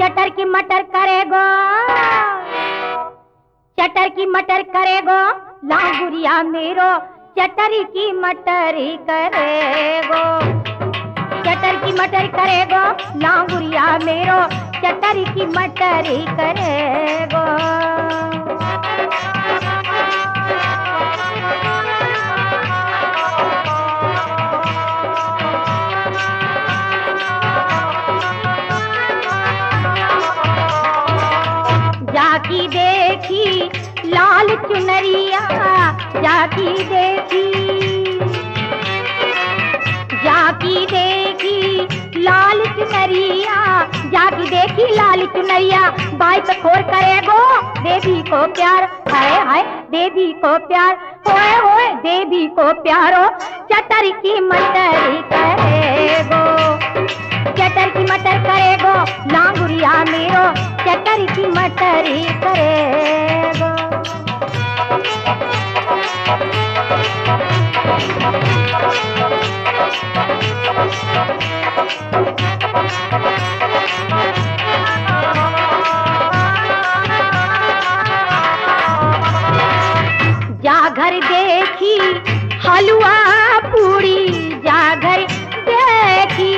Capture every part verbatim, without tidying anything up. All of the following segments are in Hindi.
चटर की मटर करेगो, चटर की मटर करेगो, लांगुरिया मेरो चटरी की मटरी करेगो। चटर की मटर करेगो, लांगुरिया मेरो चटरी की मटरी करेगो। जाकी देखी लाल चुनरिया, जाकी देखी, जाकी देखी लाल चुनरिया, जाकी देखी लाल चुनरिया, बाई पे खोर करेगो देवी को प्यार, हाय हाय देवी को प्यार, होए होए देवी को प्यारो चटर की मटरी करेगो। चटर की मटर करेगो, लांगुरिया मेरो चटर की मटरी करेगो। जा घर देखी हलवा पूरी, जा घर देखी,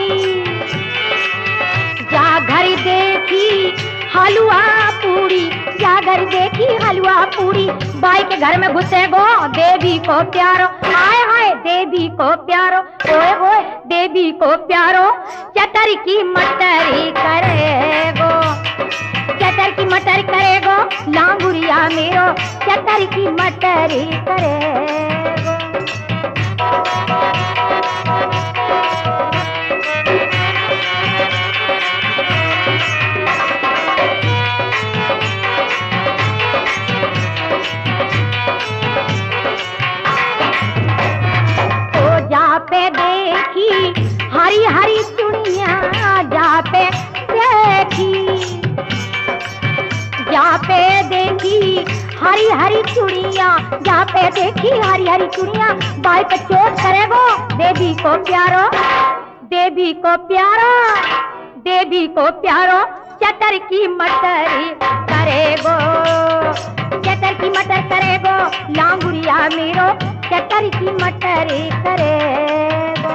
जा घर देखी हलवा पूरी, जा घर देखी हलवा पूरी, बाई के घर में घुसेगो देवी को प्यारो, हाय हाय देवी को प्यारो, ओए ओए देवी को प्यारो चटर की मटरी करेगो। चटर की मटर करेगो, लांगुरिया मेरो चटर की मटरी करेगो। तो जा पे देखी हरी हरी चुड़िया, जा पे देखी, जा पे देखी हरी हरी चुड़िया, जा पे देखी हरी हरी चुड़िया, बाई पे चोट करेगो देवी को प्यारो, देवी को प्यारो, देवी को प्यारो चटर की मटरी करेगो। चटर की मटर करेगो, लांगुरिया मेरो चटर की मटरी करेगो।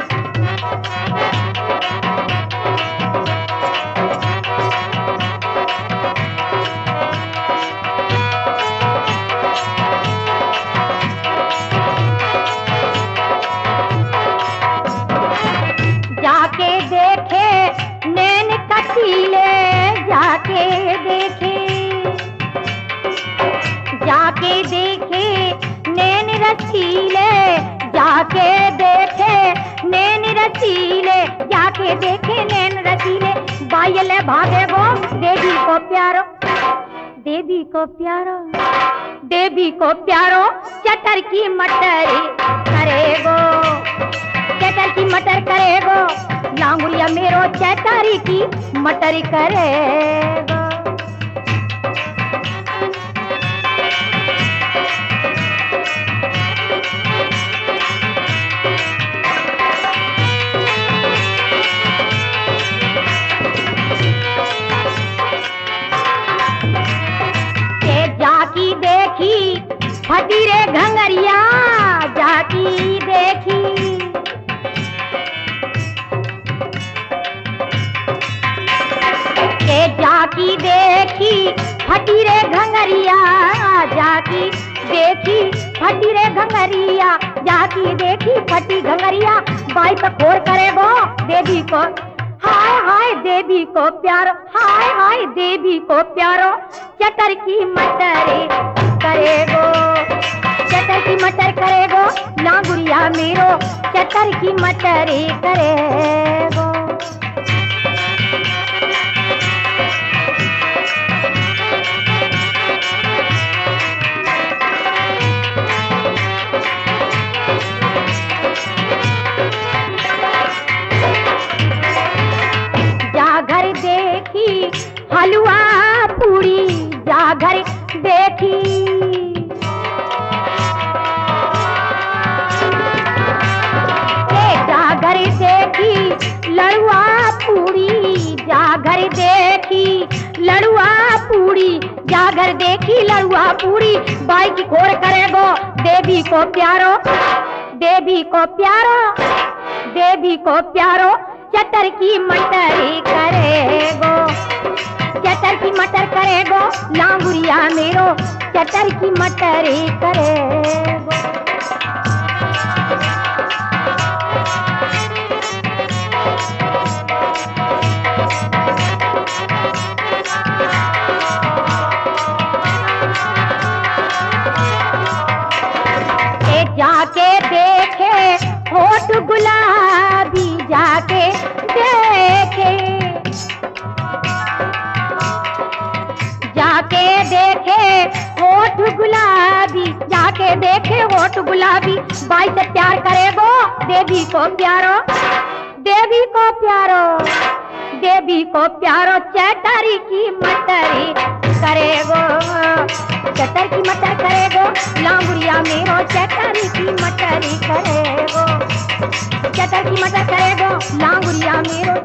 जाके देखे नैन कटीले, जाके देखे, जाके देखे नैन रसीले, जाके देखे नैन रसीले, जाके देखे नैन रसीले, बायले भागेगो देवी को प्यारो, देवी को प्यारो, देवी को प्यारो चटर की मटरी करेगो। चटर की मटर करेगो, लांगुरिया मेरो चटरी की मटरी करेगो। जाकी देखी फटी रे घंगरिया, जाकी देखी, के जाकी देखी फटी रे घंगरिया, जाकी देखी फटी रे घंगरिया, जाकी देखी फटी घंगरिया, बाई पे खोर करेगो देवी को, हाय हाय देवी को प्यारो, हाय हाय देवी को प्यारो चटर की मटरी करेगो। चटर की मटर करेगो, लांगुरिया मेरो चटर की मटरी करेगो। जा घर देखी हलवा पूरी, जा घर देखी, जा घर देखी लड़ुआ पूरी, जा घर देख देखी लड़ुआ पूड़ी, जागर देखी लड़ुआ पूड़ी, बाई की खोर करेगो देवी को प्यारो, देवी को प्यारो, देवी को प्यारो, चटर की मटरी करेगो, चटर की मटर करेगो, लांगुरिया मेरो चटर की मटरी करेगो। ए जाके देखे होठ गुलाबी, जाके देखे, जाके देखे होठ गुलाबी, जाके देखे होठ गुलाबी, बाई से प्यार करेगो देवी को प्यारो, देवी को प्यारो, देवी को प्यारो, चटरी की मटरी करेगो, चटर की मटर करेगो, लांगुरिया मेरो चटरी की मटरी करेगो, चटर की मटर करेगो, लांगुरिया मेरो